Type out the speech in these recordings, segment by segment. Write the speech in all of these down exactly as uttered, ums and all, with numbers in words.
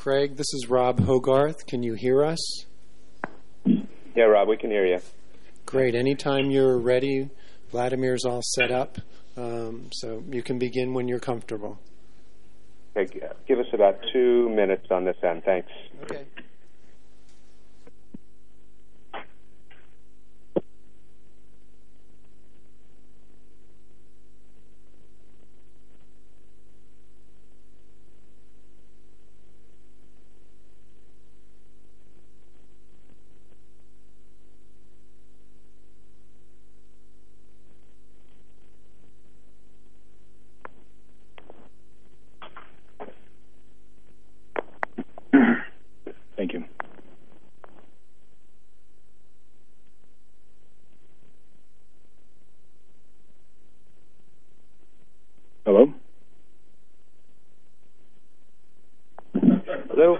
Craig. This is Rob Hogarth. Can you hear us? Yeah, Rob, we can hear you. Great. Anytime you're ready, Vladimir's all set up, um, so you can begin when you're comfortable. Okay, give us about two minutes on this end. Thanks. Okay. Thank you. Hello? Hello?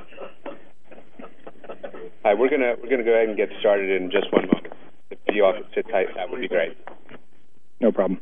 Hi, we're gonna we're gonna go ahead and get started in just one moment. If you all could sit tight, that would be great. No problem.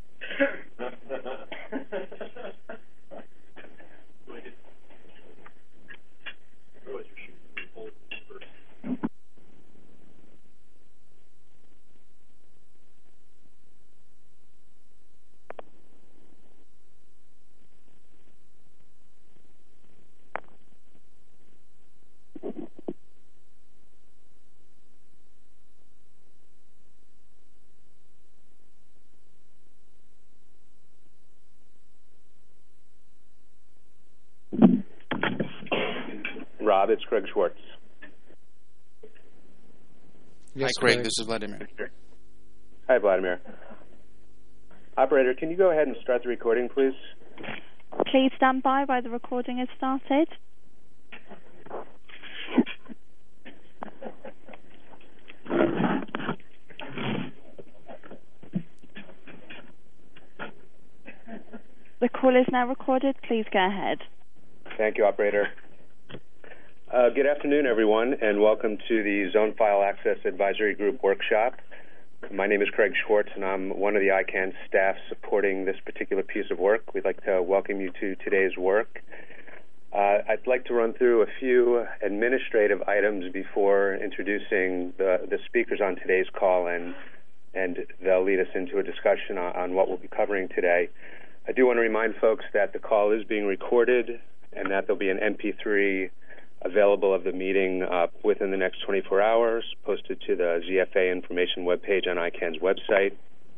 Rob, it's Craig Schwartz. Yes, Hi, Craig. Craig. This is Vladimir. Hi, Vladimir. Operator, can you go ahead and start the recording, please? Please stand by while the recording is started. The call is now recorded. Please go ahead. Thank you, Operator. Uh, good afternoon, everyone, and welcome to the Zone File Access Advisory Group workshop. My name is Craig Schwartz, and I'm one of the I CANN staff supporting this particular piece of work. We'd like to welcome you to today's work. Uh, I'd like to run through a few administrative items before introducing the, the speakers on today's call, and, and they'll lead us into a discussion on, on what we'll be covering today. I do want to remind folks that the call is being recorded and that there'll be an M P three available of the meeting uh, within the next twenty-four hours, posted to the Z F A information webpage on I CANN's website.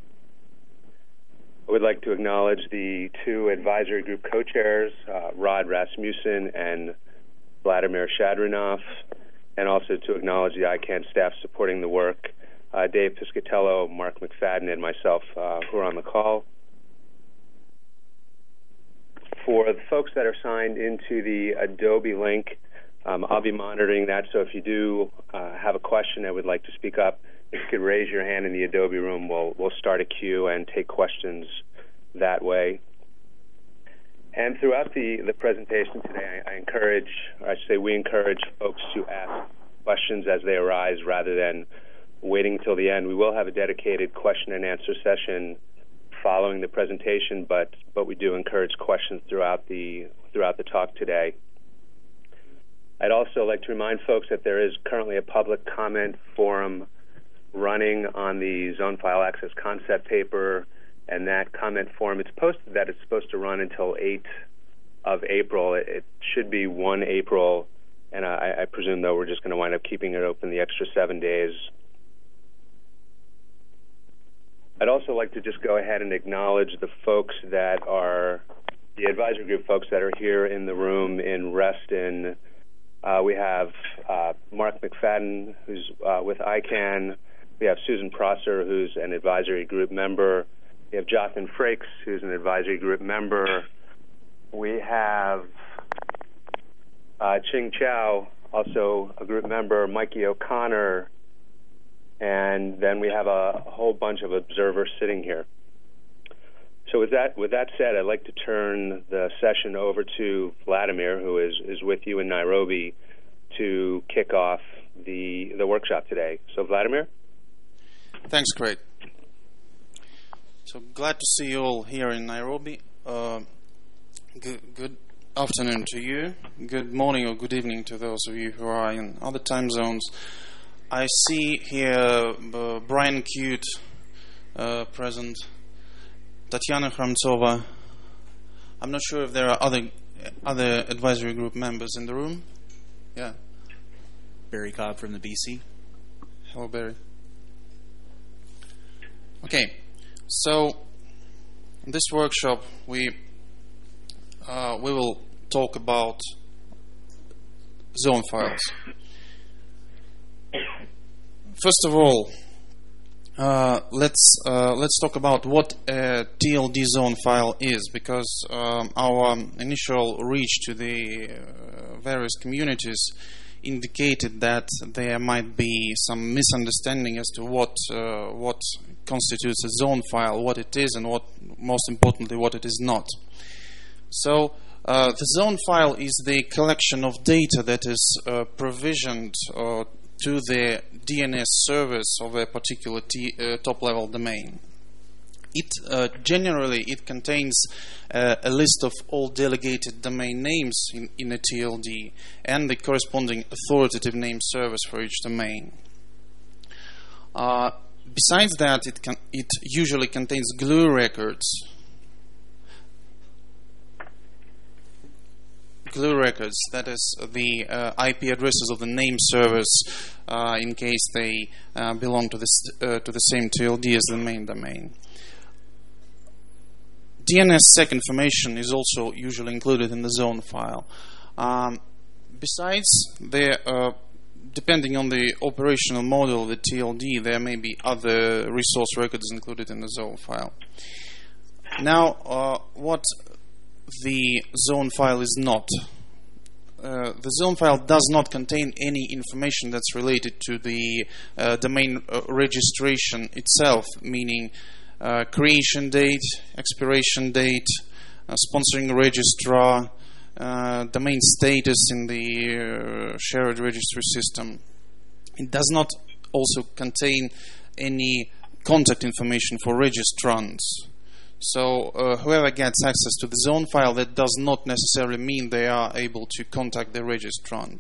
I would like to acknowledge the two advisory group co-chairs, uh, Rod Rasmussen and Vladimir Shadrinov, and also to acknowledge the I CANN staff supporting the work, uh, Dave Piscatello, Mark McFadden, and myself uh, who are on the call. For the folks that are signed into the Adobe link, Um, I'll be monitoring that, so if you do uh, have a question and would like to speak up, if you could raise your hand in the Adobe room, we'll, we'll start a queue and take questions that way. And throughout the, the presentation today, I, I encourage, or I should say we encourage folks to ask questions as they arise rather than waiting until the end. We will have a dedicated question and answer session following the presentation, but, but we do encourage questions throughout the, throughout the talk today. I'd also like to remind folks that there is currently a public comment forum running on the Zone File Access concept paper, and that comment forum, it's posted that it's supposed to run until eighth of April. It should be first of April, and I, I presume, though, we're just going to wind up keeping it open the extra seven days. I'd also like to just go ahead and acknowledge the folks that are, the advisory group folks that are here in the room in Reston. Uh, we have uh, Mark McFadden, who's uh, with I CANN. We have Susan Prosser, who's an advisory group member. We have Jonathan Frakes, who's an advisory group member. We have uh, Ching Chow, also a group member, Mikey O'Connor, and then we have a, a whole bunch of observers sitting here. So with that, with that said, I'd like to turn the session over to Vladimir, who is, is with you in Nairobi, to kick off the the workshop today. So Vladimir? Thanks, Craig. So glad to see you all here in Nairobi. Uh, good, good afternoon to you. Good morning or good evening to those of you who are in other time zones. I see here uh, Brian Cute uh, present, Tatiana Khramtsova. I'm not sure if there are other other advisory group members in the room. Yeah. Barry Cobb from the B C. Hello, Barry. Okay, so in this workshop we uh, we will talk about zone files. First of all, uh, let's uh, let's talk about what a T L D zone file is, because um, our initial reach to the uh, various communities indicated that there might be some misunderstanding as to what uh, what constitutes a zone file, what it is, and what, most importantly, what it is not. So uh, the zone file is the collection of data that is uh, provisioned uh, to the D N S service of a particular t- uh, top-level domain. It uh, generally it contains uh, a list of all delegated domain names in, in a T L D and the corresponding authoritative name service for each domain. Uh, besides that, it can it usually contains glue records. Glue records, that is the uh, I P addresses of the name servers uh, in case they uh, belong to this uh, to the same T L D as the main domain. D N S sec information is also usually included in the zone file. Um, besides, there, uh, depending on the operational model of the T L D, there may be other resource records included in the zone file. Now, uh, what the zone file is not. Uh, the zone file does not contain any information that's related to the uh, domain uh, registration itself, meaning uh, creation date, expiration date, uh, sponsoring registrar, uh, domain status in the uh, shared registry system. It does not also contain any contact information for registrants. So uh, whoever gets access to the zone file, that does not necessarily mean they are able to contact the registrant.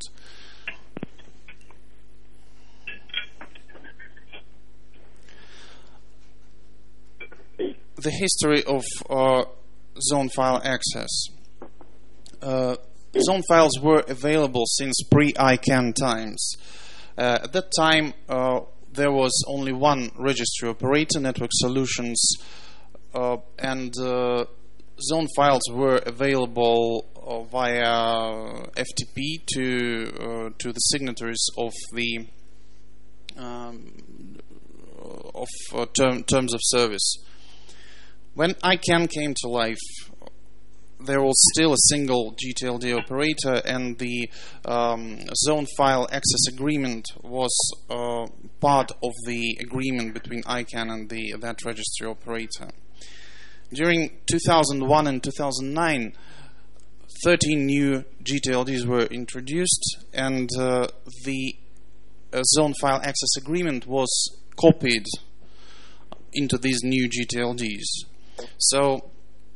The history of uh, zone file access. Uh, zone files were available since pre-I CANN times. Uh, at that time, uh, there was only one registry operator, Network Solutions, Uh, and uh, zone files were available uh, via F T P to uh, to the signatories of the um, of uh, term, terms of service. When I CANN came to life, there was still a single G T L D operator, and the um, zone file access agreement was uh, part of the agreement between I CANN and the that registry operator. During two thousand one and two thousand nine, thirteen new G T L Ds were introduced, and uh, the uh, zone file access agreement was copied into these new G T L Ds. So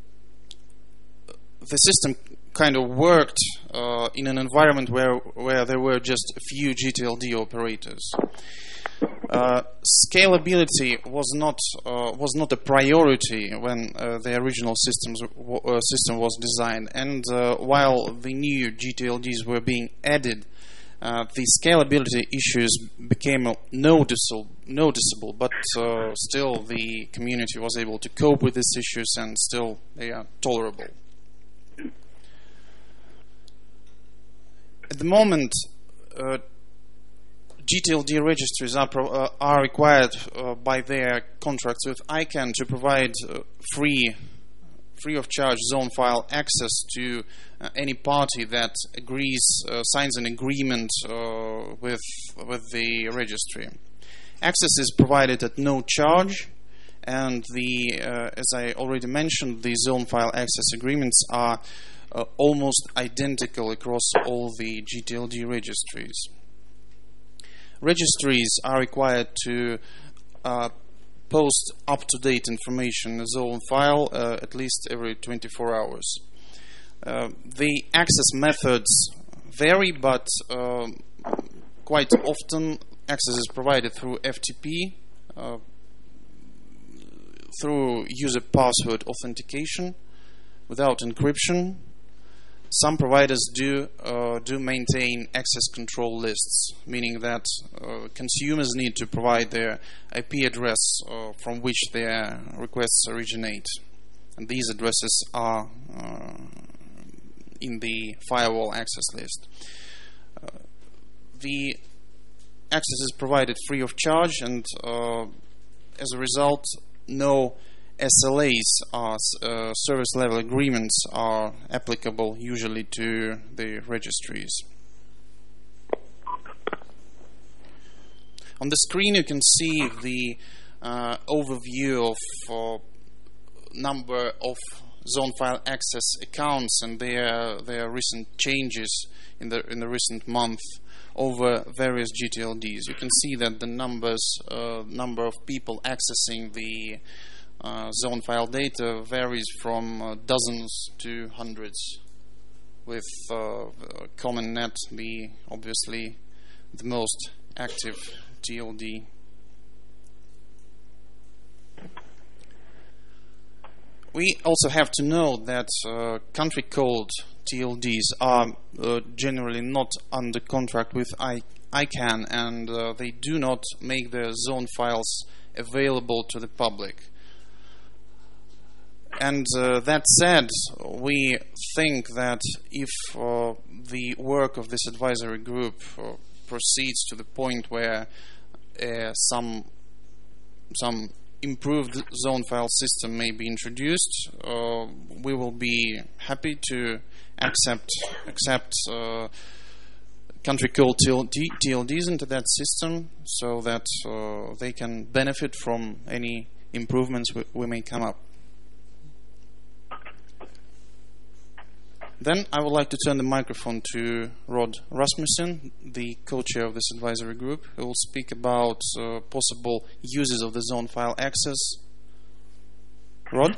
the system kind of worked uh, in an environment where where there were just a few G T L D operators. Uh, scalability was not uh, was not a priority when uh, the original systems w- uh, system was designed, and uh, while the new G T L Ds were being added, uh, the scalability issues became noticeable. Noticeable, but uh, still the community was able to cope with these issues, and still they are tolerable. At the moment, Uh, G T L D registries are, pro- uh, are required uh, by their contracts with I CANN to provide uh, free, free of charge zone file access to uh, any party that agrees, uh, signs an agreement uh, with with the registry. Access is provided at no charge, and the, uh, as I already mentioned, the zone file access agreements are uh, almost identical across all the G T L D registries. Registries are required to uh, post up-to-date information in the zone file uh, at least every twenty-four hours. Uh, the access methods vary, but uh, quite often access is provided through F T P, uh, through user password authentication without encryption. Some providers do uh, do maintain access control lists, meaning that uh, consumers need to provide their I P address uh, from which their requests originate, and these addresses are uh, in the firewall access list. Uh, the access is provided free of charge, and uh, as a result, no S L As, are, uh, service level agreements, are applicable usually to the registries. On the screen you can see the uh, overview of uh, number of zone file access accounts and their their recent changes in the in the recent month over various G T L Ds. You can see that the numbers uh, number of people accessing the uh, zone file data varies from uh, dozens to hundreds, with uh, Common Net the obviously the most active T L D. We also have to know that uh, country code T L Ds are uh, generally not under contract with I CANN, and uh, they do not make their zone files available to the public. And uh, that said, we think that if uh, the work of this advisory group uh, proceeds to the point where uh, some some improved zone file system may be introduced, uh, we will be happy to accept accept uh, country code T L Ds into that system, so that uh, they can benefit from any improvements we, we may come up. Then I would like to turn the microphone to Rod Rasmussen, the co-chair of this advisory group, who will speak about uh, possible uses of the zone file access. Rod?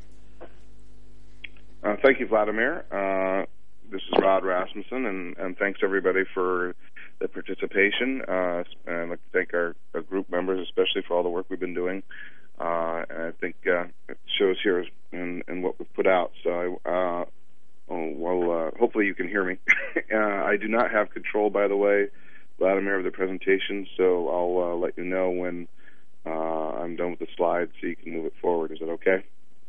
Uh, thank you, Vladimir. Uh, this is Rod Rasmussen, and, and thanks everybody for the participation. Uh, and I'd like to thank our, our group members, especially for all the work we've been doing. Uh, and I think uh, it shows here in, in what we've put out. So I uh, Oh, well, uh, hopefully you can hear me. uh, I do not have control, by the way, Vladimir, of the presentation, so I'll uh, let you know when uh, I'm done with the slides so you can move it forward. Is that okay?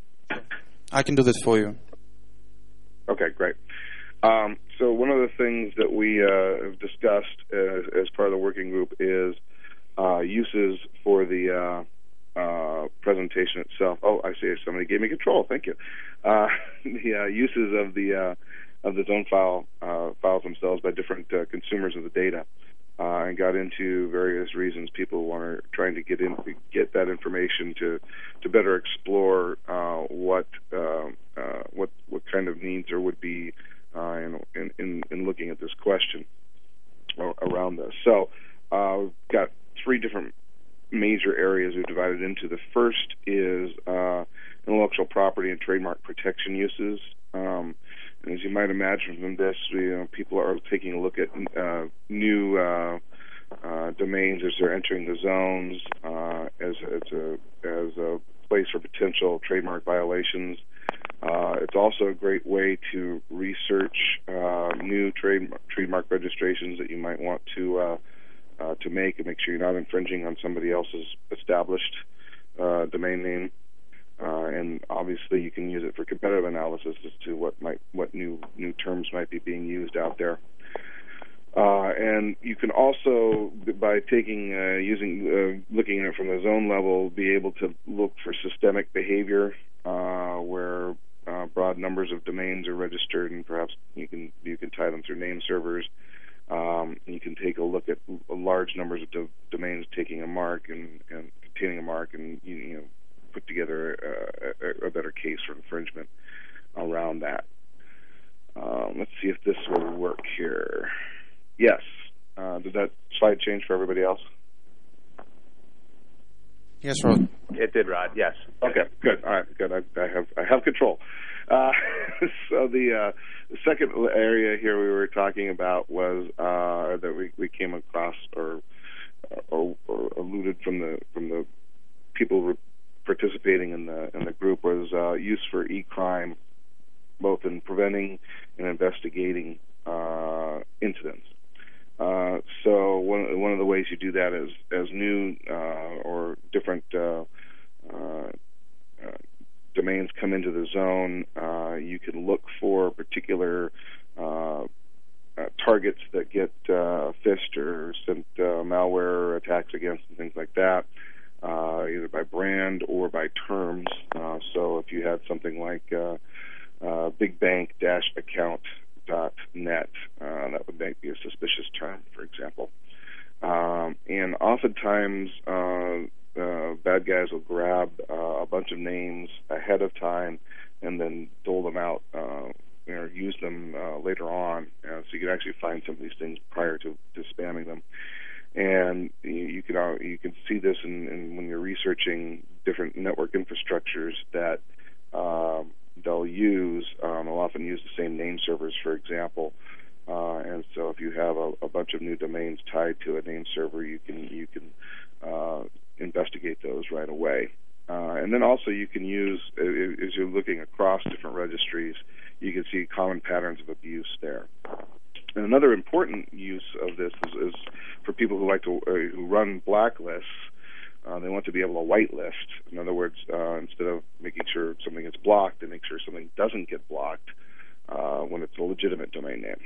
I can do that for you. Okay, great. Um, so one of the things that we uh, have discussed as, as part of the working group is uh, uses for the uh, Uh, presentation itself. Oh, I see. Somebody gave me control. Thank you. Uh, the uh, uses of the uh, of the zone file uh, files themselves by different uh, consumers of the data, uh, and got into various reasons people are trying to get in get that information to to better explore uh, what uh, uh, what what kind of needs there would be uh, in, in in looking at this question around this. So uh, we've got three different major areas we've divided into. The first is uh, intellectual property and trademark protection uses. Um, and as you might imagine from this, you know, people are taking a look at uh, new uh, uh, domains as they're entering the zones uh, as, as, a, as a place for potential trademark violations. Uh, it's also a great way to research uh, new trade, trademark registrations that you might want to uh, Uh, to make and make sure you're not infringing on somebody else's established uh, domain name, uh, and obviously you can use it for competitive analysis as to what might what new new terms might be being used out there. Uh, and you can also, by taking uh, using uh, looking at it from the zone level, be able to look for systemic behavior uh, where uh, broad numbers of domains are registered, and perhaps you can you can tie them through name servers. Um, you can take a look at large numbers of do- domains taking a mark and, and containing a mark, and you, you know, put together a, a, a better case for infringement around that. Um, let's see if this will work here. Yes. Uh, did that slide change for everybody else? Yes, Rod. It did, Rod. Yes. Okay, good. All right, good. I, I have I have control. Uh, so the, uh, the second area here we were talking about was uh, that we, we came across or, or or alluded from the from the people re- participating in the in the group was uh, use for e-crime, both in preventing and investigating uh, incidents. Uh, so one one of the ways you do that is as new uh, or different uh, uh, uh, domains come into the zone, uh, you can look for particular uh, uh, targets that get uh, phished or sent uh, malware attacks against and things like that, uh, either by brand or by terms. Uh, so if you had something like uh, uh, big bank dash account dot net, uh, that would make be a suspicious term, for example. Um, and oftentimes, uh, uh, bad guys will grab uh, a bunch of names ahead of time and then dole them out, uh, or use them uh, later on. Uh, so you can actually find some of these things prior to, to spamming them. And you, you can uh, you can see this in, in when you're researching different network infrastructures that um, they'll use. Um, they'll often use the same name servers, for example. Uh, and so, if you have a, a bunch of new domains tied to a name server, you can you can uh, investigate those right away. Uh, and then also, you can use as you're looking across different registries, you can see common patterns of abuse there. And another important use of this is, is for people who like to uh, who run blacklists. Uh, they want to be able to whitelist. In other words, uh, instead of making sure something gets blocked, they make sure something doesn't get blocked uh, when it's a legitimate domain name.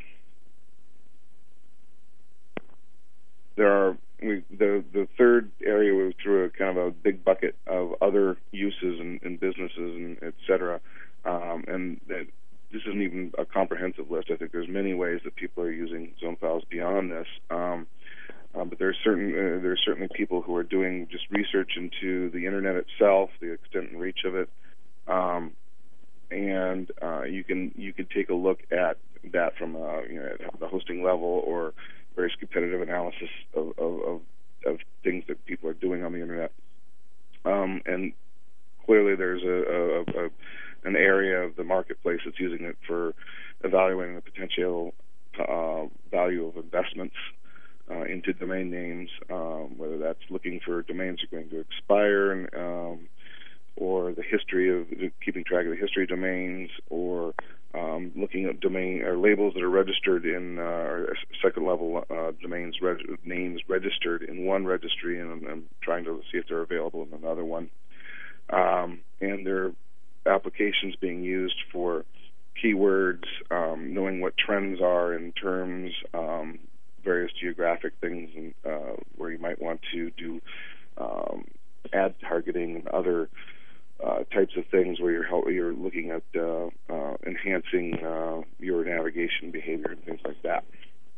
There are we, the the third area we threw a kind of a big bucket of other uses in, in businesses and et cetera. Um, and that this isn't even a comprehensive list. I think there's many ways that people are using zone files beyond this. Um, Uh, but there's certain uh, there's certainly people who are doing just research into the internet itself, the extent and reach of it, um, and uh, you can you can take a look at that from uh, you know at the hosting level or various competitive analysis of, of, of, of things that people are doing on the internet. Um, and clearly, there's a, a, a an area of the marketplace that's using it for evaluating the potential uh, value of investments Uh, into domain names, um, whether that's looking for domains that are going to expire, and, um, or the history of keeping track of the history of domains, or um, looking at domain or labels that are registered in uh, second level uh, domains reg- names registered in one registry, and, and trying to see if they're available in another one. Um, and there are applications being used for keywords, um, knowing what trends are in terms. Um, various geographic things and, uh, where you might want to do um, ad targeting and other uh, types of things where you're you're looking at uh, uh, enhancing uh, your navigation behavior and things like that.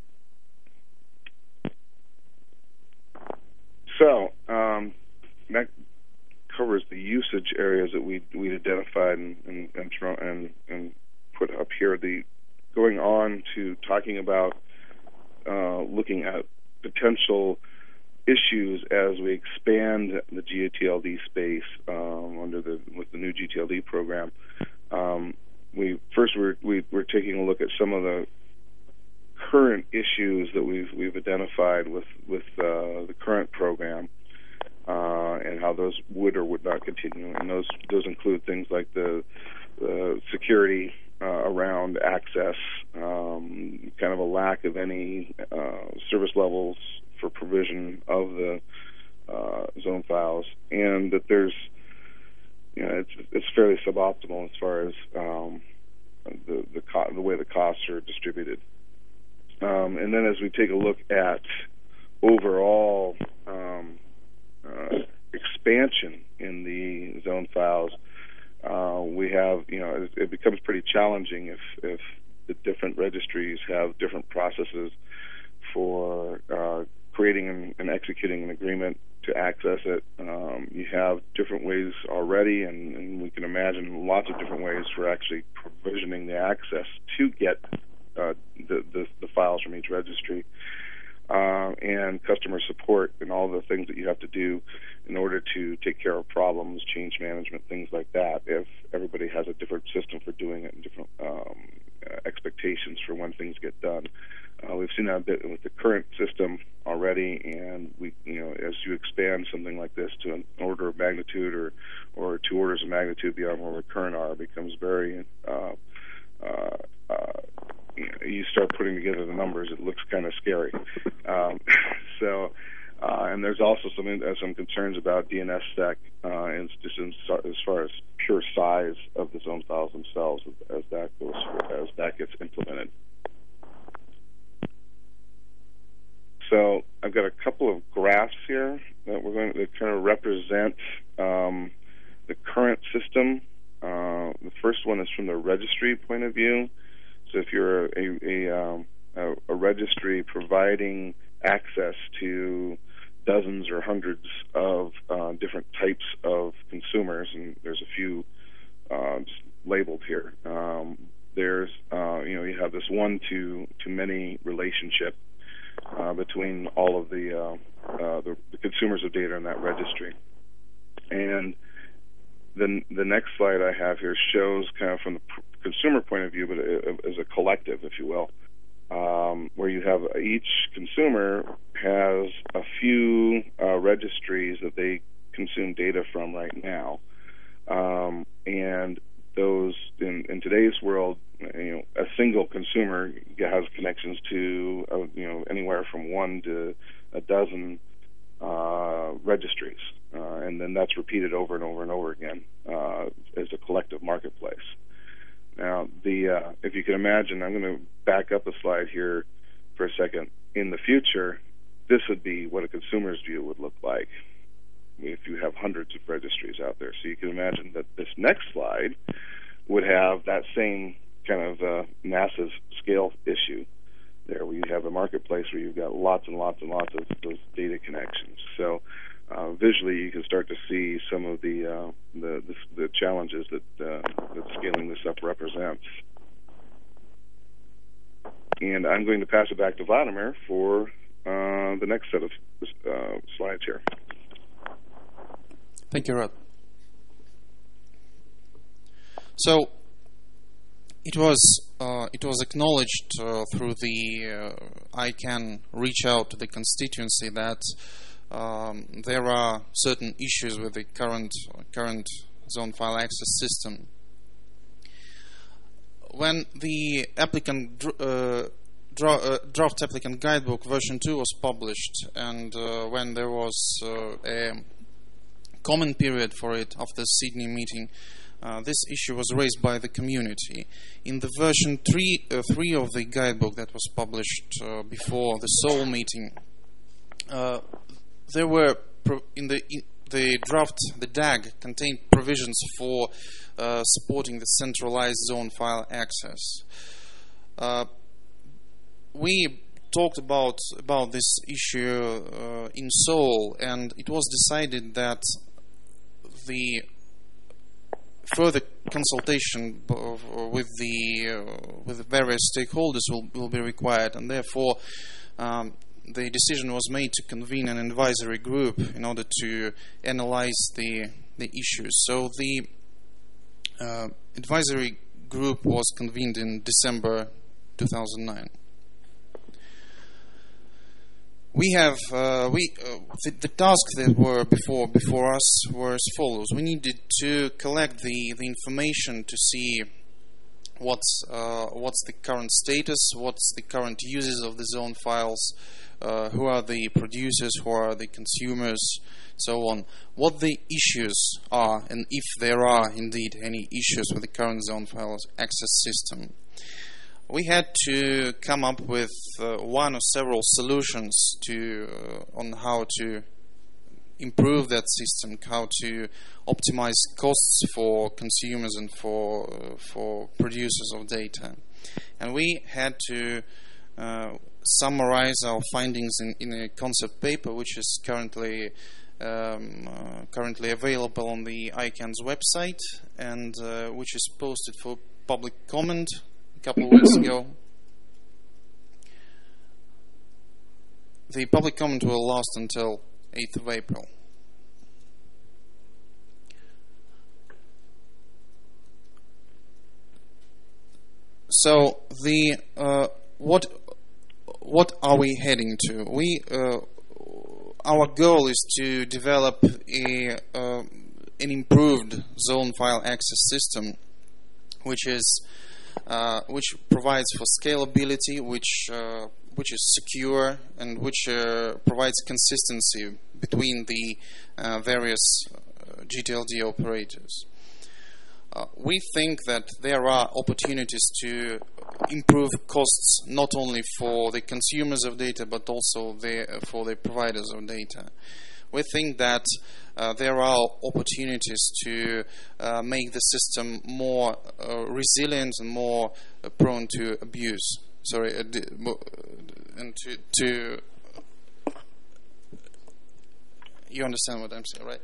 So um, that covers the usage areas that we we identified and and, and and and put up here. The going on to talking about Uh, looking at potential issues as we expand the G T L D space um, under the with the new G T L D program. Um, we first we're we, we're taking a look at some of the current issues that we've we've identified with with uh, the current program uh, and how those would or would not continue. And those those include things like the, the security Uh, around access, um, kind of a lack of any uh, service levels for provision of the uh, zone files, and that there's, you know, it's it's fairly suboptimal as far as um, the the, co- the way the costs are distributed. Um, and then as we take a look at overall um, uh, expansion in the zone files. Uh, we have, you know, it, it becomes pretty challenging if, if the different registries have different processes for uh, creating and, and executing an agreement to access it. Um, you have different ways already, and, and we can imagine lots of different ways for actually provisioning the access to get uh, the, the, the files from each registry. uh, and customer support and all the things that you have to do in order to take care of problems, change management, things like that, if everybody has a different system for doing it and different um, uh, expectations for when things get done. Uh, we've seen that a bit with the current system already, and we, you know, as you expand something like this to an order of magnitude or, or two orders of magnitude beyond where we current are, it becomes very, uh, uh, uh, you know, you start putting together the numbers, it looks kind of scary. Um, so, uh, and there's also some uh, some concerns about D N S S E C, uh, and just in, as far as pure size of the zone files themselves, as that goes, as that gets implemented. So I've got a couple of graphs here that we're going to kind of represent um, the current system. Uh, the first one is from the registry point of view. So if you're a, a, um, a, a registry providing access to dozens or hundreds of uh, different types of consumers, and there's a few uh, just labeled here. Um, there's, uh, you know, you have this one to to many relationship Uh, between all of the, uh, uh, the the consumers of data in that registry. And then the next slide I have here shows kind of from the pr- consumer point of view, but as a collective, if you will, um, where you have each consumer has a few uh, registries that they consume data from right now. Um, and those, in, in today's world, you know, a single consumer has connections to, uh, you know, anywhere from one to a dozen uh, registries, uh, and then that's repeated over and over and over again uh, as a collective marketplace. Now, the uh, if you can imagine, I'm going to back up a slide here for a second. In the future, this would be what a consumer's view would look like if you have hundreds of registries out there. So you can imagine that this next slide would have that same kind of uh, massive scale issue there, where you have a marketplace where you've got lots and lots and lots of those data connections. So uh, visually, you can start to see some of the uh, the, the, the challenges that uh, that scaling this up represents. And I'm going to pass it back to Vladimir for uh, the next set of uh, slides here. Thank you, Rod. So it was uh, it was acknowledged uh, through the uh, I CAN reach out to the constituency that um, there are certain issues with the current current zone file access system. When the applicant uh, dra- uh, draft applicant guidebook version two was published, and uh, when there was uh, a comment period for it after the Sydney meeting, Uh, this issue was raised by the community. In the version three, uh, three of the guidebook that was published uh, before the Seoul meeting, uh, there were pro- in the in the draft, the D A G contained provisions for uh, supporting the centralized zone file access. Uh, we talked about about this issue uh, in Seoul, and it was decided that the further consultation with the uh, with the various stakeholders will, will be required, and therefore um, the decision was made to convene an advisory group in order to analyze the the issues. So the uh, advisory group was convened in December two thousand nine. We have uh, we uh, the, the tasks that were before before us were as follows. We needed to collect the, the information to see what's uh, what's the current status, what's the current uses of the zone files, uh, who are the producers, who are the consumers, so on. What the issues are, and if there are indeed any issues with the current zone files access system. We had to come up with uh, one or several solutions to uh, on how to improve that system, how to optimize costs for consumers and for uh, for producers of data, and we had to uh, summarize our findings in, in a concept paper, which is currently um, uh, currently available on the I CAN's website, and uh, which is posted for public comment a couple of weeks ago. the public comment will last until eighth of April. So the uh, what what are we heading to? We uh, our goal is to develop a uh, an improved zone file access system, which is uh, which provides for scalability, which uh, which is secure, and which uh, provides consistency between the uh, various uh, G T L D operators. Uh, we think that there are opportunities to improve costs not only for the consumers of data but also the, uh, for the providers of data. We think that uh, there are opportunities to uh, make the system more uh, resilient and more uh, prone to abuse. Sorry, uh, d- and to, to you understand what I'm saying, right?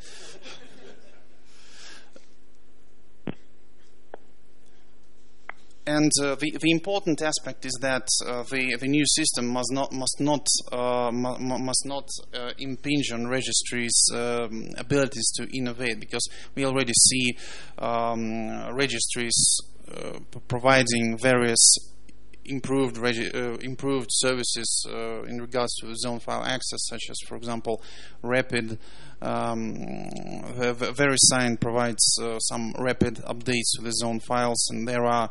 And uh, the the important aspect is that uh, the the new system must not must not uh, mu- must not uh, impinge on registries' um, abilities to innovate, because we already see um, registries uh, p- providing various improved regi- uh, improved services uh, in regards to zone file access, such as, for example, Rapid. Um, VeriSign provides uh, some rapid updates to the zone files, and there are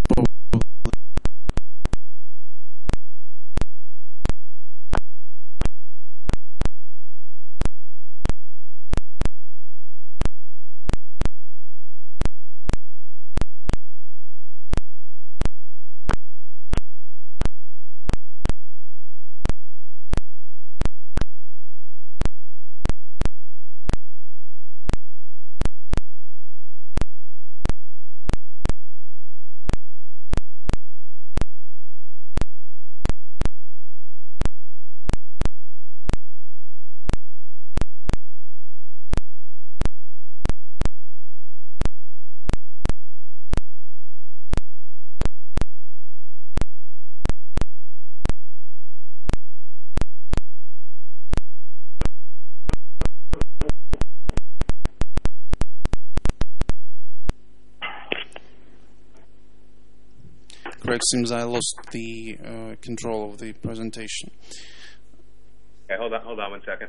Greg, seems I lost the uh, control of the presentation. Okay, hold on, hold on one second.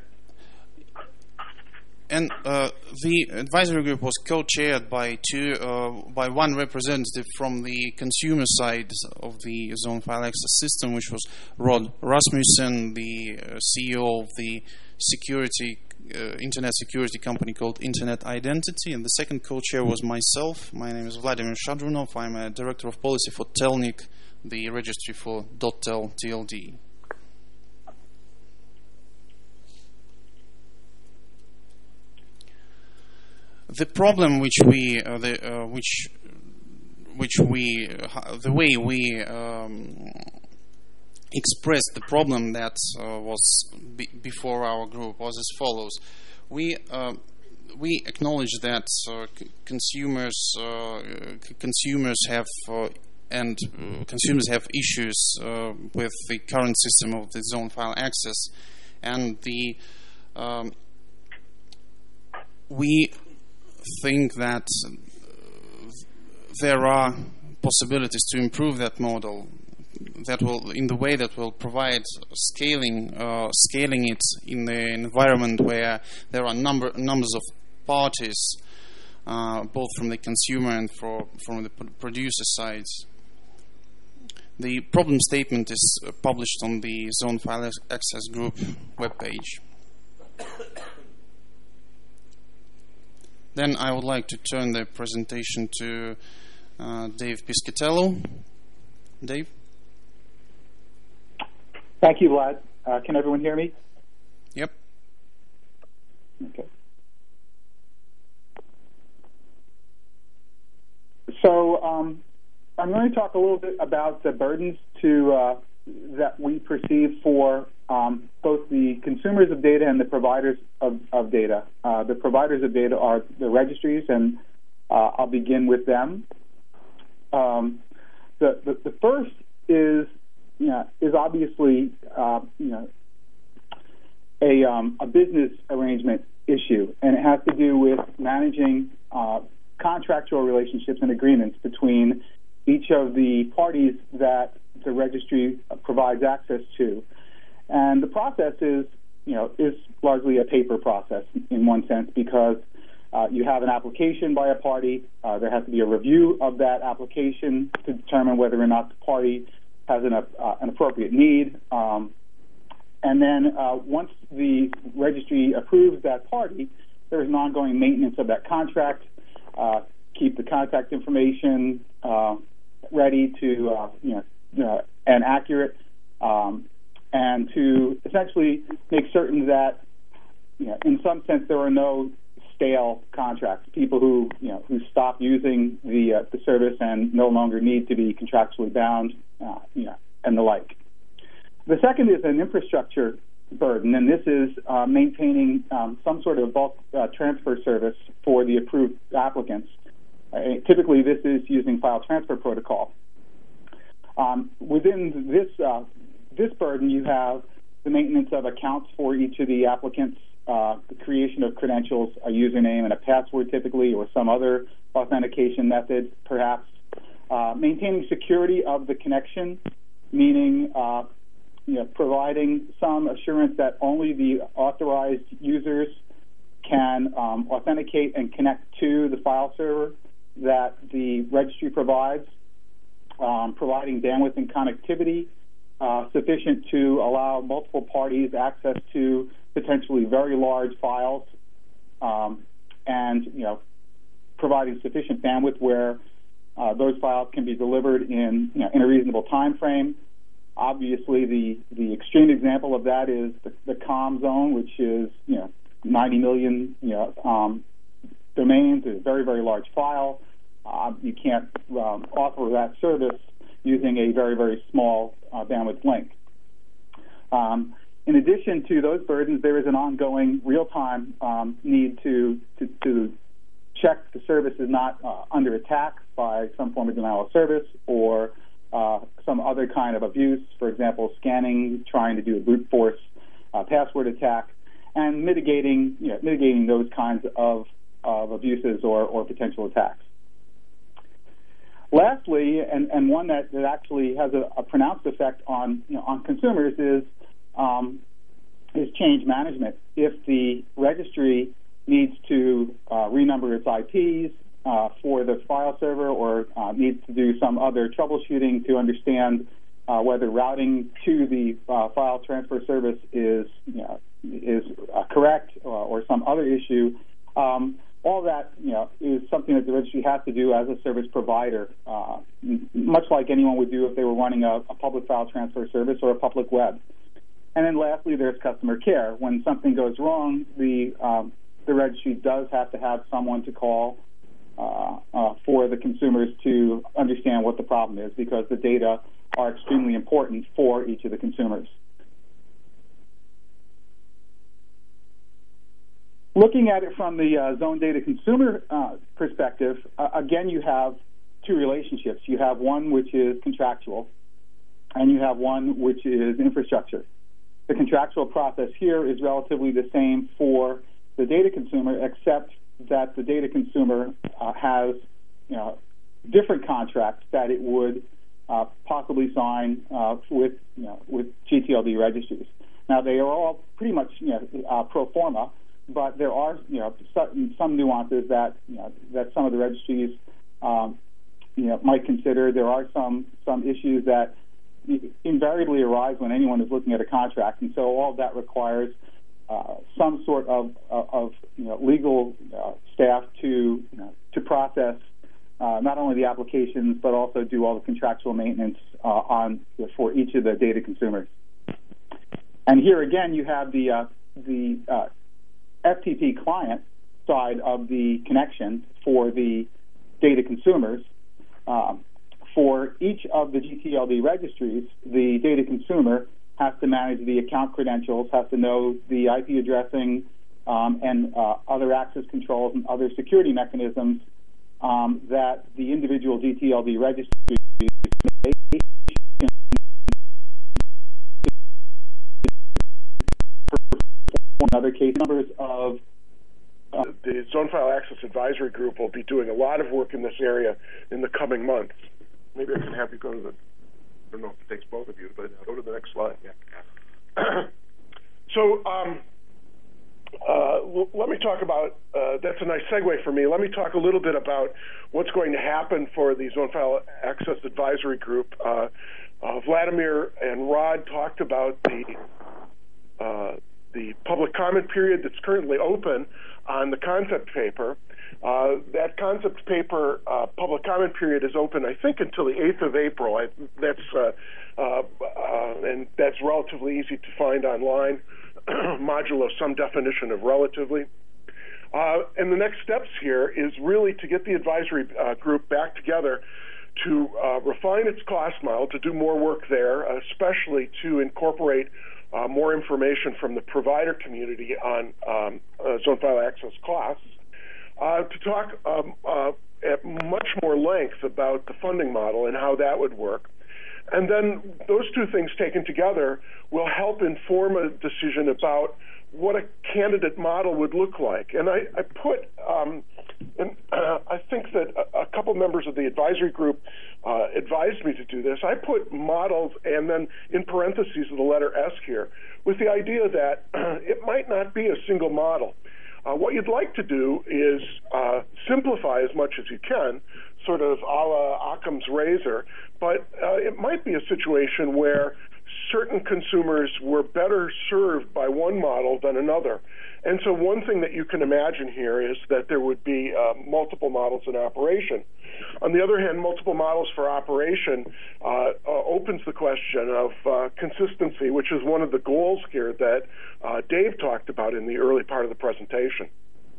And uh, the advisory group was co-chaired by two, uh, by one representative from the consumer side of the zone file access system, which was Rod Rasmussen, the uh, C E O of the security uh, internet security company called Internet Identity, and the second co-chair was myself. My name is Vladimir Shadrunov. I'm a director of policy for Telnik, the registry for .tel T L D. The problem which we, uh, the, uh, which, which we, uh, the way we um, expressed the problem that uh, was be- before our group was as follows: we uh, we acknowledge that uh, c- consumers uh, c- consumers have uh, and uh, consumers have issues uh, with the current system of the zone file access, and the um, we. think that there are possibilities to improve that model that will, in the way that will provide scaling, uh, scaling it in the environment where there are number numbers of parties, uh, both from the consumer and for, from the producer sides. The problem statement is published on the Zone File Access Group webpage. Then I would like to turn the presentation to uh, Dave Piscatello. Dave? Thank you, Vlad. Uh, can everyone hear me? Yep. Okay. So um, I'm going to talk a little bit about the burdens to uh, that we perceive for um, both the consumers of data and the providers of, of data. Uh, the providers of data are the registries, and uh, I'll begin with them. Um, the, the the first is you know is obviously uh, you know a, um, a business arrangement issue, and it has to do with managing uh, contractual relationships and agreements between each of the parties that the registry provides access to. And the process is, you know, is largely a paper process in one sense, because uh, you have an application by a party. Uh, there has to be a review of that application to determine whether or not the party has an, uh, an appropriate need. Um, and then uh, once the registry approves that party, there is an ongoing maintenance of that contract, uh, keep the contact information uh, ready to, uh, you know, uh, and accurate, um, and to essentially make certain that, you know, in some sense, there are no stale contracts, people who, you know, who stop using the uh, the service and no longer need to be contractually bound, uh, you know, and the like. The second is an infrastructure burden, and this is uh, maintaining um, some sort of bulk uh, transfer service for the approved applicants. Uh, typically, this is using file transfer protocol. Um, within this uh, this burden, you have the maintenance of accounts for each of the applicants, uh, the creation of credentials, a username and a password typically, or some other authentication method, perhaps. Uh, maintaining security of the connection, meaning uh, you know, providing some assurance that only the authorized users can um, authenticate and connect to the file server that the registry provides, um, providing bandwidth and connectivity uh, sufficient to allow multiple parties access to potentially very large files, um, and you know, providing sufficient bandwidth where uh, those files can be delivered in, you know, in a reasonable time frame. Obviously, the, the extreme example of that is the, the COM zone, which is, you know, ninety million, you know, um, domains, a very, very large file. Uh, you can't um, offer that service using a very, very small uh, bandwidth link. Um, in addition to those burdens, there is an ongoing real-time um, need to, to, to check the service is not uh, under attack by some form of denial of service or uh, some other kind of abuse, for example, scanning, trying to do a brute force uh, password attack, and mitigating, you know, mitigating those kinds of, of abuses or, or potential attacks. Lastly, and, and one that, that actually has a, a pronounced effect on, you know, on consumers is um, is change management. If the registry needs to uh, renumber its I Ps uh, for the file server, or uh, needs to do some other troubleshooting to understand uh, whether routing to the uh, file transfer service is, you know, is uh, correct, or, or some other issue, um, all that, you know, is something that the registry has to do as a service provider, uh, m- much like anyone would do if they were running a, a public file transfer service or a public web. And then lastly, there's customer care. When something goes wrong, the um, the registry does have to have someone to call uh, uh, for the consumers to understand what the problem is, because the data are extremely important for each of the consumers. Looking at it from the uh, zone data consumer uh, perspective, uh, again, you have two relationships. You have one which is contractual, and you have one which is infrastructure. The contractual process here is relatively the same for the data consumer, except that the data consumer uh, has, you know, different contracts that it would uh, possibly sign uh, with, you know, with G T L D registries. Now, they are all pretty much, you know, uh, pro forma, but there are, you know, some, some nuances that, you know, that some of the registries, um, you know, might consider. There are some some issues that invariably arise when anyone is looking at a contract, and so all of that requires uh, some sort of of you know, legal uh, staff to you know, to process uh, not only the applications but also do all the contractual maintenance uh, on for each of the data consumers. And here again, you have the uh, the uh, F T P client side of the connection for the data consumers. Um, for each of the G T L D registries, the data consumer has to manage the account credentials, has to know the I P addressing um, and uh, other access controls and other security mechanisms um, that the individual G T L D registries may in other case numbers of uh, the Zone File Access Advisory Group will be doing a lot of work in this area in the coming months. Maybe I can have you go to the, I don't know if it takes both of you, but go to the next slide. Yeah. So um, uh, l- let me talk about, uh, that's a nice segue for me. Let me talk a little bit about what's going to happen for the Zone File Access Advisory Group. Uh, uh, Vladimir and Rod talked about the uh, the public comment period that's currently open on the concept paper. Uh, that concept paper uh, public comment period is open, I think, until the eighth of April. I, that's uh, uh, uh, and that's relatively easy to find online, modulo some definition of relatively. Uh, and the next steps here is really to get the advisory uh, group back together to uh, refine its cost model, to do more work there, especially to incorporate uh, more information from the provider community on um, uh, zone file access costs, uh, to talk um, uh, at much more length about the funding model and how that would work. And then those two things taken together will help inform a decision about what a candidate model would look like. And I, I put, um, and uh, I think that a, a couple members of the advisory group uh, advised me to do this. I put models and then in parentheses the letter S here with the idea that uh, it might not be a single model. Uh, what you'd like to do is uh, simplify as much as you can, sort of a la Occam's razor, but uh, it might be a situation where certain consumers were better served by one model than another. And so one thing that you can imagine here is that there would be uh, multiple models in operation. On the other hand, multiple models for operation uh, uh, opens the question of uh, consistency, which is one of the goals here that uh, Dave talked about in the early part of the presentation.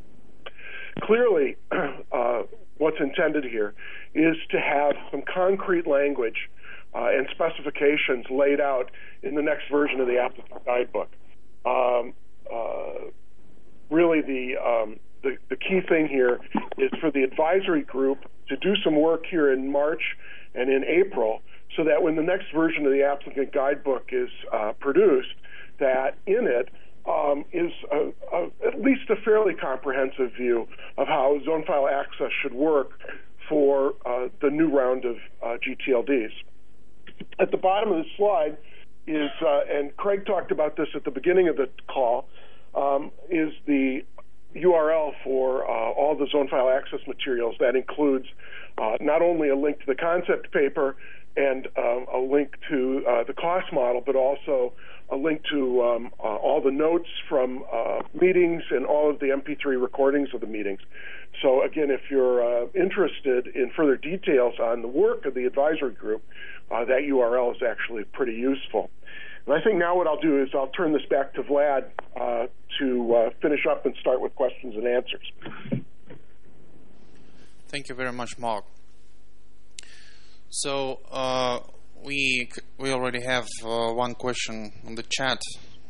Clearly, uh, what's intended here is to have some concrete language uh, and specifications laid out in the next version of the applicant guidebook. Um, uh, really, the, um, the the key thing here is for the advisory group to do some work here in March and in April, so that when the next version of the applicant guidebook is uh, produced, that in it um, is a, a, at least a fairly comprehensive view of how zone file access should work for uh, the new round of uh, G T L Ds. At the bottom of the slide is, uh, and Craig talked about this at the beginning of the call, um, is the U R L for uh, all the zone file access materials. That includes uh, not only a link to the concept paper and um, a link to uh, the cost model, but also a link to um, uh, all the notes from uh, meetings and all of the M P three recordings of the meetings. So again, if you're uh, interested in further details on the work of the advisory group, uh, that U R L is actually pretty useful. And I think now what I'll do is I'll turn this back to Vlad uh, to uh, finish up and start with questions and answers. Thank you very much, Mark. So uh, we we already have uh, one question on the chat.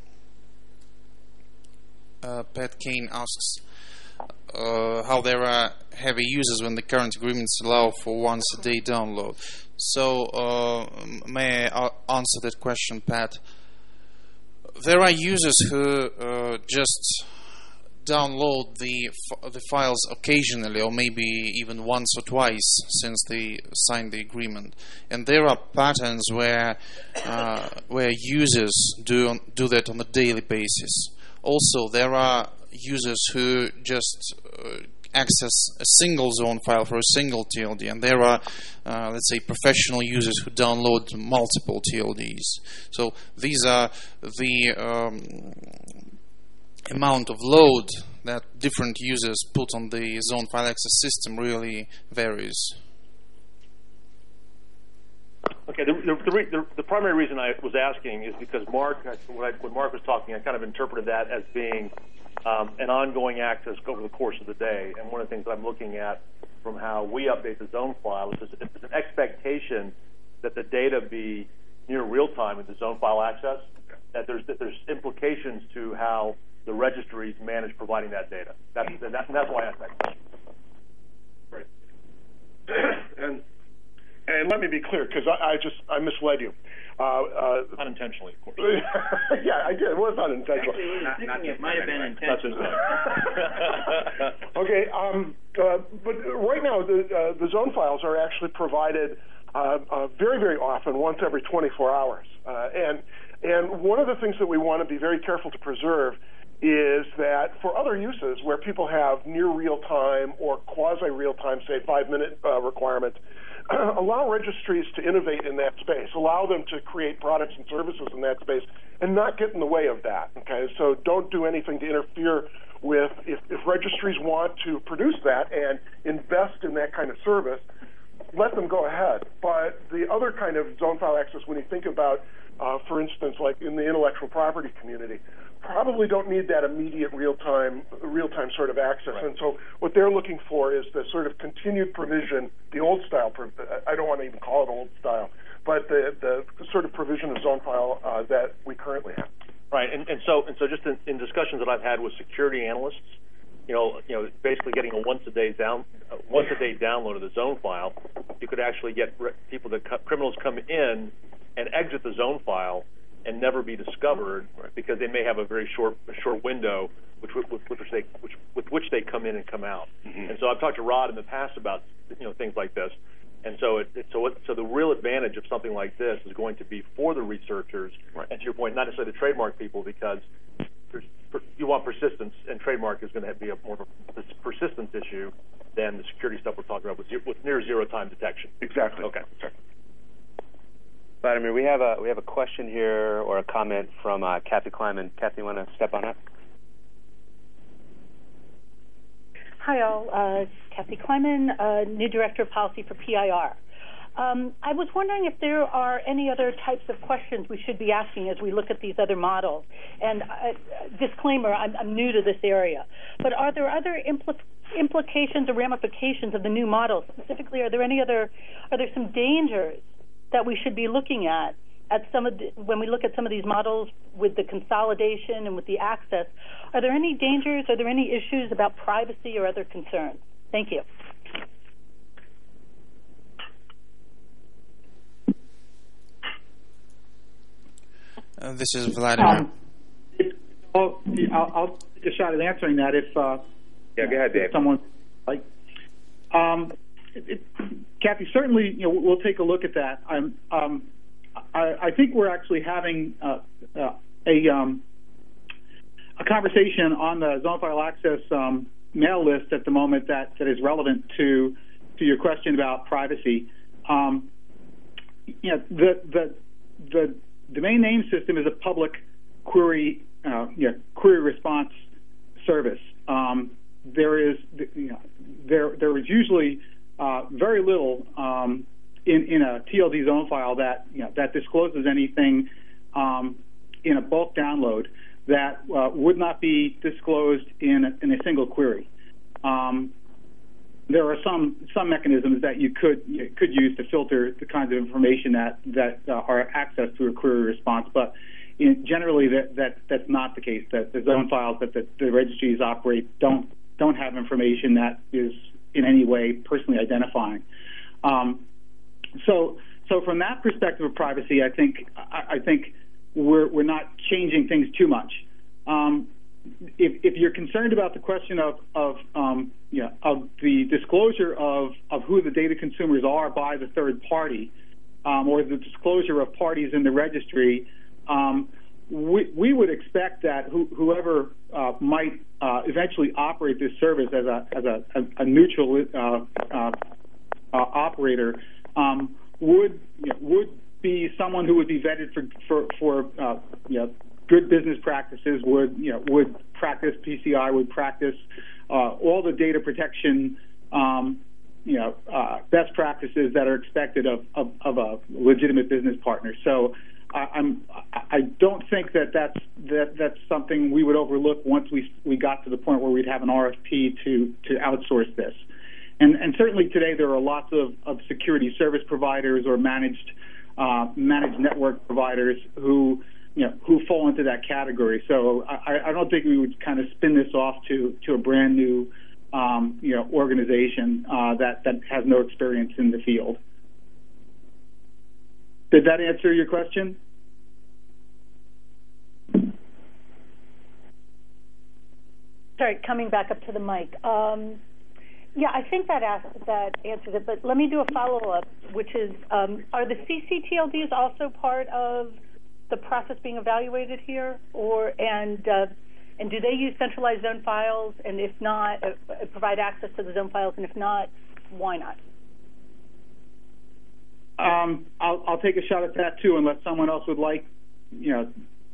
Uh, Pat Kane asks uh, how there are heavy users when the current agreements allow for once a day download. So uh, may I answer that question, Pat? There are users who uh, just download the f- the files occasionally, or maybe even once or twice since they signed the agreement. And there are patterns where uh, where users do do that on a daily basis. Also, there are users who just uh, access a single zone file for a single T L D, and there are, uh, let's say, professional users who download multiple T L Ds. So these are the um, amount of load that different users put on the zone file access system really varies. Okay, the, the, the, the primary reason I was asking is because Mark, when, I, when Mark was talking, I kind of interpreted that as being um, an ongoing access over the course of the day. And one of the things I'm looking at from how we update the zone file is there's an expectation that the data be near real time in the zone file access, that there's, that there's implications to how the registries manage providing that data. That's, and that, and that's why I asked that question. Right. and And and let me be clear, because I, I just I misled you. Uh, uh, Unintentionally, of course. Yeah, I did. It was unintentional. Not, not, it might have been intentional. Okay, um, uh, but right now the uh, the zone files are actually provided uh, uh, very, very often, once every twenty-four hours, uh, and and one of the things that we want to be very careful to preserve is that for other uses where people have near real-time or quasi-real-time, say, five-minute uh, requirements, allow registries to innovate in that space, allow them to create products and services in that space, and not get in the way of that, okay? So don't do anything to interfere with, if, if registries want to produce that and invest in that kind of service, let them go ahead. But the other kind of zone file access, when you think about, uh, for instance, like in the intellectual property community, probably don't need that immediate real-time, real-time sort of access. Right. And so what they're looking for is the sort of continued provision, the old style, I don't want to even call it old style, but the, the sort of provision of zone file uh, that we currently have. Right, and, and so and so just in, in discussions that I've had with security analysts, you know, you know, basically getting a once a day down, uh, once a day download of the zone file, you could actually get re- people that co- criminals come in and exit the zone file and never be discovered, right, because they may have a very short a short window which with, with which they which with which they come in and come out. Mm-hmm. And so I've talked to Rod in the past about, you know, things like this. And so it, it so it, so the real advantage of something like this is going to be for the researchers, right, and to your point, not necessarily the trademark people, because you want persistence, and trademark is going to be a more of a persistence issue than the security stuff we're talking about with, with near zero time detection. Exactly. Okay. Vladimir, we have a we have a question here or a comment from uh, Kathy Kleiman. Kathy, you want to step on up? Hi, all. Uh, Kathy Kleiman, uh, new director of policy for P I R. Um, I was wondering if there are any other types of questions we should be asking as we look at these other models. And uh, disclaimer, I'm, I'm new to this area. But are there other impl- implications or ramifications of the new models? Specifically, are there any other? Are there some dangers that we should be looking at at some of the, when we look at some of these models with the consolidation and with the access? Are there any dangers? Are there any issues about privacy or other concerns? Thank you. Uh, this is Vladimir. Um, it, I'll, I'll, I'll take a shot at answering that if uh, yeah, go ahead, Dave. Someone like. Um, it, it, Kathy, certainly, you know, we'll take a look at that. I'm, um, I, I think we're actually having uh, uh, a um, a conversation on the zone file access um, mail list at the moment that, that is relevant to to your question about privacy. Um, you know, the the the domain name system is a public query uh, you know, query response service. Um, there is you know, there there is usually Uh, very little um, in, in a T L D zone file that you know, that discloses anything um, in a bulk download that uh, would not be disclosed in a, in a single query. Um, there are some some mechanisms that you could you could use to filter the kinds of information that that uh, are accessed through a query response, but in, generally that, that that's not the case. That the zone files that the, the registries operate don't don't have information that is in any way personally identifying. Um, so, so from that perspective of privacy, I think I, I think we're we're not changing things too much. Um, if, if you're concerned about the question of of um, you know, of the disclosure of of who the data consumers are by the third party, um, or the disclosure of parties in the registry, um, we we would expect that who, whoever uh, might Uh, eventually operate this service as a as a, a, a neutral uh, uh, uh, operator um, would you know, would be someone who would be vetted for for, for uh, you know, good business practices, would you know would practice P C I, would practice uh, all the data protection um, you know uh, best practices that are expected of, of, of a legitimate business partner. So. I, I'm, I don't think that that's, that that's something we would overlook once we we got to the point where we'd have an R F P to, to outsource this. And, and certainly today there are lots of, of security service providers or managed uh, managed network providers who you know who fall into that category. So I, I don't think we would kind of spin this off to, to a brand new um, you know organization uh, that that has no experience in the field. Did that answer your question? Sorry, coming back up to the mic. Um, yeah, I think that asked, that answers it, but let me do a follow-up, which is, um, are the C C T L Ds also part of the process being evaluated here, or and uh, and do they use centralized zone files, and if not, uh, provide access to the zone files, and if not, why not? Um, I'll, I'll take a shot at that too, unless someone else would like, you know.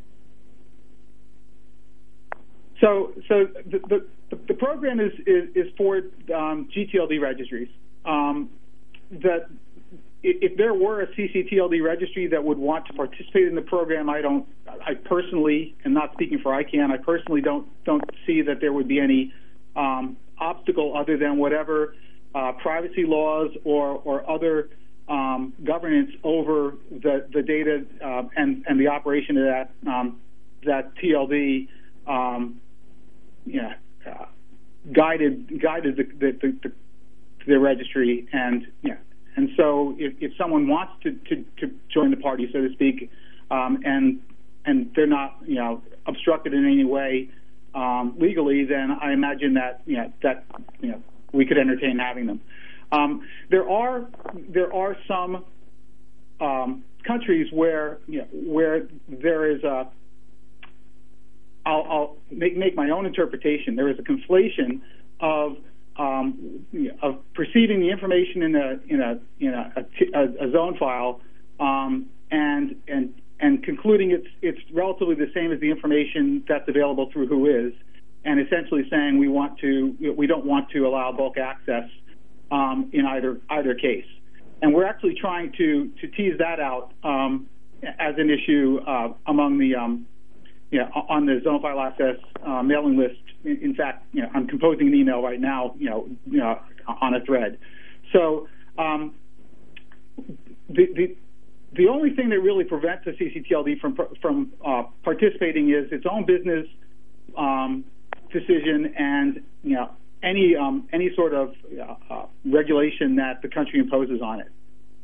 So, so the the, the program is is, is for um, G T L D registries. Um, that if there were a C C T L D registry that would want to participate in the program, I don't. I personally, and not speaking for I CANN, I personally don't don't see that there would be any um, obstacle other than whatever uh, privacy laws or or other um, governance over the the data uh, and and the operation of that um, that T L D. Um, yeah, uh, guided guided the the, the, the the registry, and yeah, and so if, if someone wants to, to, to join the party, so to speak, um, and and they're not you know obstructed in any way um, legally, then I imagine that you know that you know we could entertain having them. Um, there are there are some um, countries where you know, where there is a I'll, I'll make, make my own interpretation. There is a conflation of um, of perceiving the information in a in a in a, a, a zone file um, and and and concluding it's it's relatively the same as the information that's available through WHOIS, and essentially saying we want to we don't want to allow bulk access um, in either either case. And we're actually trying to to tease that out um, as an issue uh, among the um, Yeah, on the zone file access uh, mailing list. In, in fact, you know, I'm composing an email right now, you know, you know on a thread. So um, the, the the only thing that really prevents the C C T L D from from uh, participating is its own business um, decision and you know any um, any sort of uh, uh, regulation that the country imposes on it.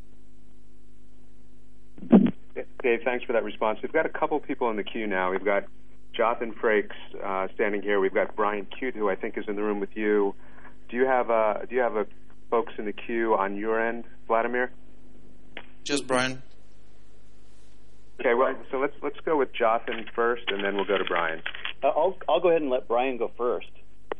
Dave, thanks for that response. We've got a couple people in the queue now. We've got Jonathan Frakes uh, standing here. We've got Brian Cute, who I think is in the room with you. Do you have uh, do you have a folks in the queue on your end, Vladimir? Just Brian. Okay, well, so let's let's go with Jonathan first, and then we'll go to Brian. Uh, I'll I'll go ahead and let Brian go first.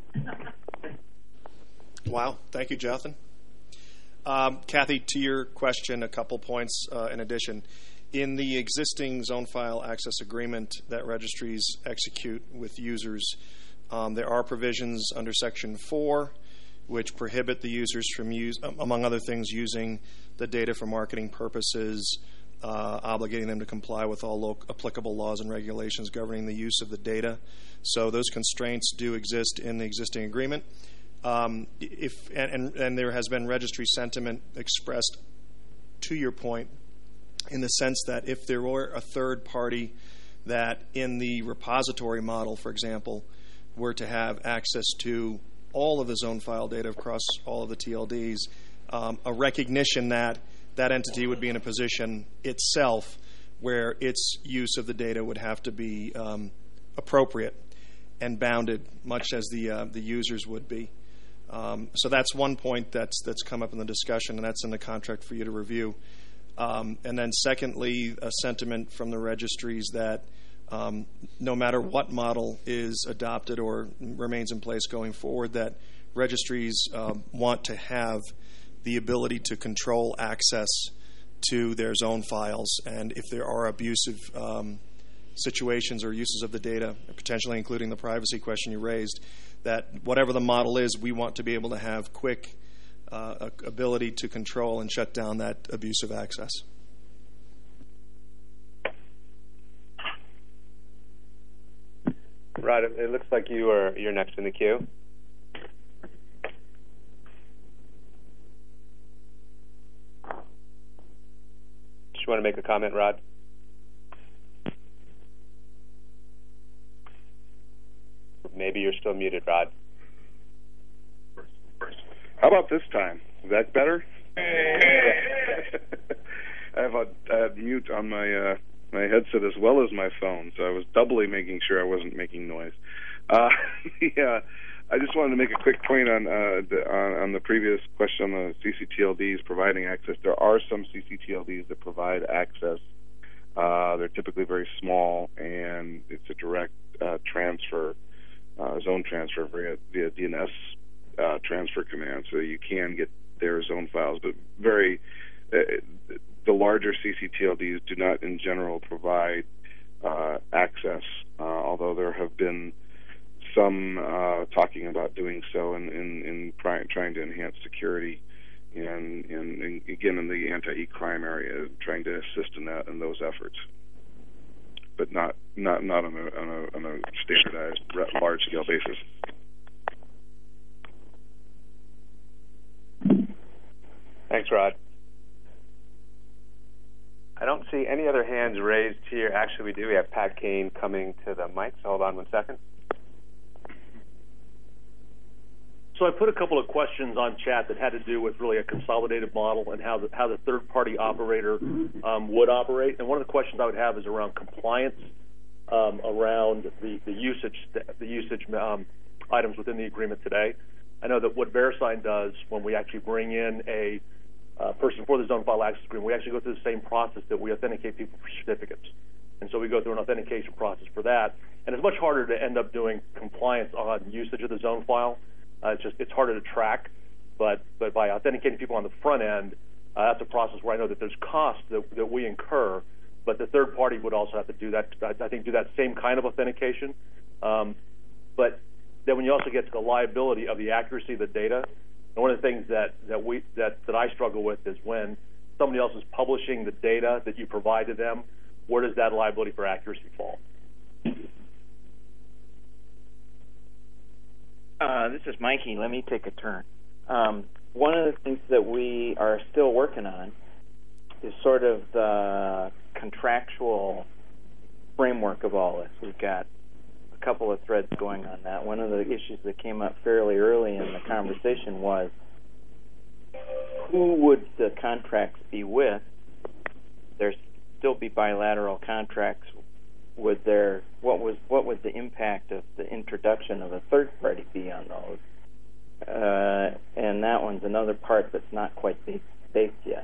Wow, thank you, Jonathan. Um, Kathy, to your question, a couple points uh, in addition. In the existing zone file access agreement that registries execute with users, um, there are provisions under Section four which prohibit the users from, use, among other things, using the data for marketing purposes, uh, obligating them to comply with all local, applicable laws and regulations governing the use of the data. So those constraints do exist in the existing agreement. Um, if and, and, and there has been registry sentiment expressed to your point, in the sense that if there were a third party that in the repository model, for example, were to have access to all of the zone file data across all of the T L Ds, um, a recognition that that entity would be in a position itself where its use of the data would have to be um, appropriate and bounded, much as the uh, the users would be. Um, so that's one point that's that's come up in the discussion, and that's in the contract for you to review. Um, and then secondly, a sentiment from the registries that um, no matter what model is adopted or remains in place going forward, that registries uh, want to have the ability to control access to their zone files. And if there are abusive um, situations or uses of the data, potentially including the privacy question you raised, that whatever the model is, we want to be able to have quick Uh, ability to control and shut down that abusive access. Rod, it looks like you are you're next in the queue. Do you want to make a comment, Rod? Maybe you're still muted, Rod. How about this time? Is that better? I have a, I have mute on my uh, my headset as well as my phone, so I was doubly making sure I wasn't making noise. Uh, yeah, I just wanted to make a quick point on uh, the, on, on the previous question on the C C T L Ds providing access. There are some C C T L Ds that provide access. Uh, they're typically very small, and it's a direct uh, transfer, uh, zone transfer via, via D N S uh, transfer command, so you can get their zone files. But very, uh, the larger C C T L Ds do not, in general, provide uh, access, uh, although there have been some uh, talking about doing so in, in, in pri- trying to enhance security. And, and, and again, in the anti-e-crime area, trying to assist in that in those efforts, but not not not on a on a, on a standardized, large-scale basis. Thanks, Rod. I don't see any other hands raised here. Actually, we do. We have Pat Kane coming to the mic. So hold on one second. So I put a couple of questions on chat that had to do with really a consolidated model and how the, how the third-party operator um, would operate. And one of the questions I would have is around compliance, um, around the, the usage the usage um, items within the agreement today. I know that what VeriSign does when we actually bring in a uh, person for the zone file access agreement, we actually go through the same process that we authenticate people for certificates. And so we go through an authentication process for that. And it's much harder to end up doing compliance on usage of the zone file. Uh, it's just it's harder to track, but but by authenticating people on the front end, uh, that's a process where I know that there's costs that, that we incur, but the third party would also have to do that. I think do that same kind of authentication. Um, but then when you also get to the liability of the accuracy of the data, and one of the things that that we that that I struggle with is when somebody else is publishing the data that you provide to them, where does that liability for accuracy fall? Uh, this is Mikey. Let me take a turn. Um, one of the things that we are still working on is sort of the contractual framework of all this. We've got a couple of threads going on that. One of the issues that came up fairly early in the conversation was who would the contracts be with? There's still be bilateral contracts. Would there what was what would the impact of the introduction of a third party be on those? Uh, and that one's another part that's not quite baked yet.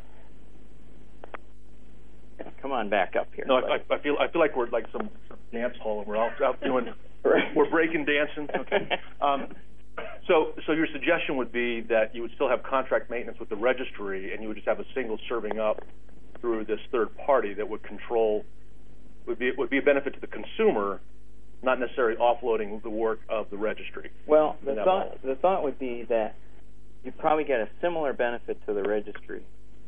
Come on back up here. No, I, I feel I feel like we're like some dance hall and we're all out doing right. We're breaking dancing. Okay. Um, so so your suggestion would be that you would still have contract maintenance with the registry, and you would just have a single serving up through this third party that would control. Would be would be a benefit to the consumer, not necessarily offloading the work of the registry. Well, the thought model. the thought would be that you probably get a similar benefit to the registry.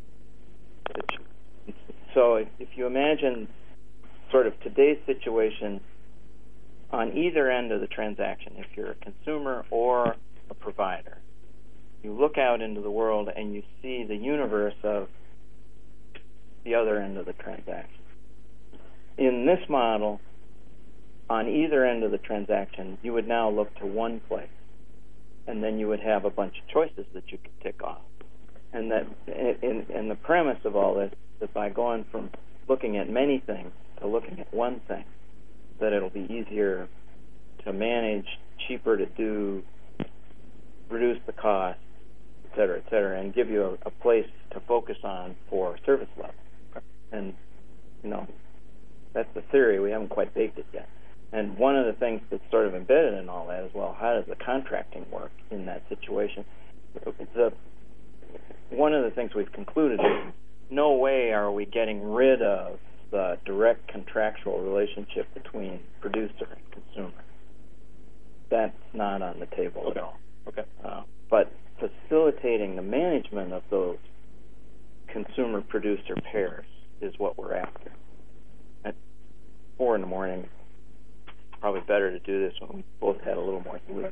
So if, if you imagine sort of today's situation on either end of the transaction, if you're a consumer or a provider, you look out into the world and you see the universe of the other end of the transaction. In this model, on either end of the transaction, you would now look to one place, and then you would have a bunch of choices that you could tick off. And that, in, in the premise of all this, that by going from looking at many things to looking at one thing, that it'll be easier to manage, cheaper to do, reduce the cost, et cetera, et cetera, and give you a, a place to focus on for service level. And, you know, that's the theory. We haven't quite baked it yet. And one of the things that's sort of embedded in all that is, well, how does the contracting work in that situation? It's a, one of the things we've concluded is no way are we getting rid of the direct contractual relationship between producer and consumer. That's not on the table okay. at all. Okay. Uh, but facilitating the management of those consumer-producer pairs is what we're after. At four in the morning, probably better to do this when we both had a little more sleep.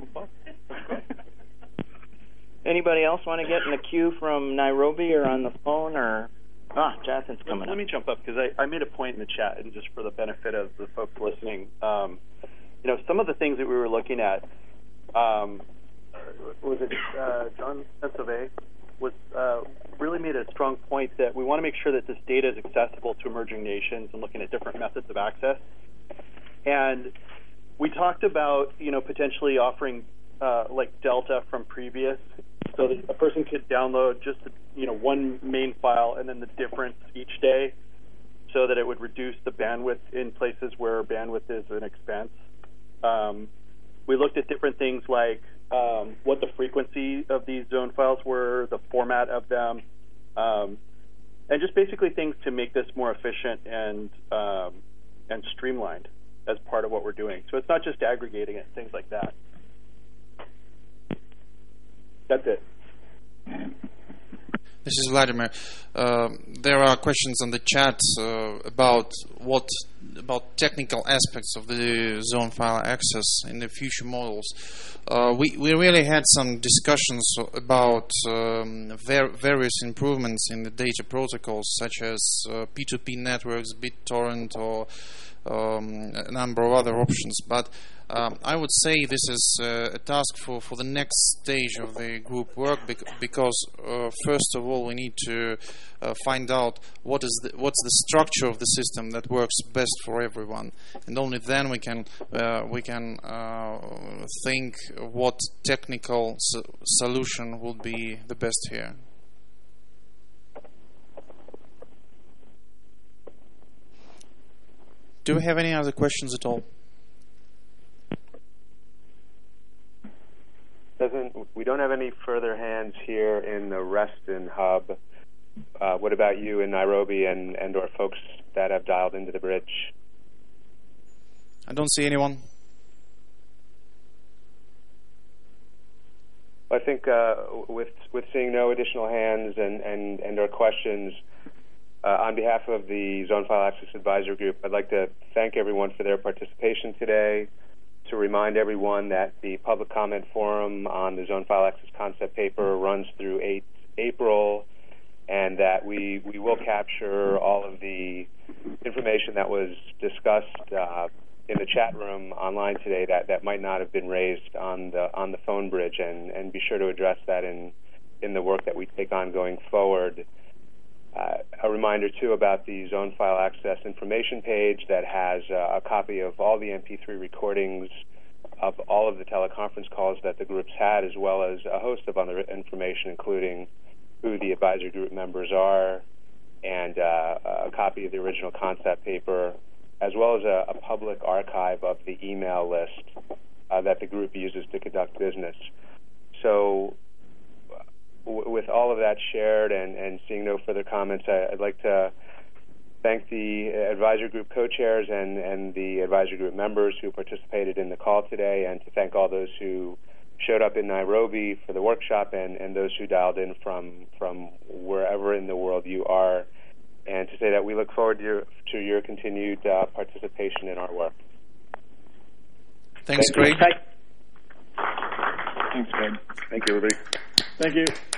Anybody else want to get in the queue from Nairobi or on the phone? Or ah, Jonathan's coming let, up. Let me jump up because I, I made a point in the chat, and just for the benefit of the folks listening, um, you know, some of the things that we were looking at, um, was it uh, John Pensove, was uh, really made a strong point that we want to make sure that this data is accessible to emerging nations and looking at different methods of access. And we talked about, you know, potentially offering uh, like Delta from previous, so that a person could download just, you know, one main file and then the difference each day, so that it would reduce the bandwidth in places where bandwidth is an expense. Um, we looked at different things like um, what the frequency of these zone files were, the format of them, um, and just basically things to make this more efficient and um, and streamlined as part of what we're doing. So it's not just aggregating it, things like that. That's it. This is Vladimir. Uh, there are questions on the chat uh, about what about technical aspects of the zone file access in the future models. Uh, we we really had some discussions about um, ver- various improvements in the data protocols, such as uh, P two P networks, BitTorrent, or um, a number of other options. But Um, I would say this is uh, a task for, for the next stage of the group work, bec- because uh, first of all we need to uh, find out what is the, what's the structure of the system that works best for everyone, and only then we can uh, we can uh, think what technical so- solution will be the best here. Do we have any other questions at all? Doesn't we don't have any further hands here in the Reston hub. Uh, what about you in Nairobi and, and or folks that have dialed into the bridge? I don't see anyone. I think uh, with with seeing no additional hands and, and, and or questions, uh, on behalf of the Zone File Access Advisory Group, I'd like to thank everyone for their participation today. To remind everyone that the public comment forum on the Zone File Access concept paper runs through eighth April, and that we, we will capture all of the information that was discussed uh, in the chat room online today that, that might not have been raised on the on the phone bridge, and, and be sure to address that in, in the work that we take on going forward. Uh, a reminder, too, about the Zone File Access information page that has uh, a copy of all the M P three recordings of all of the teleconference calls that the groups had, as well as a host of other information, including who the advisory group members are, and uh, a copy of the original concept paper, as well as a, a public archive of the email list uh, that the group uses to conduct business. So with all of that shared and, and seeing no further comments, I, I'd like to thank the advisory group co-chairs and, and the advisory group members who participated in the call today, and to thank all those who showed up in Nairobi for the workshop, and, and those who dialed in from, from wherever in the world you are, and to say that we look forward to your, to your continued uh, participation in our work. Thanks, Thank Greg. you. Thanks, Greg. Thank you, everybody. Thank you.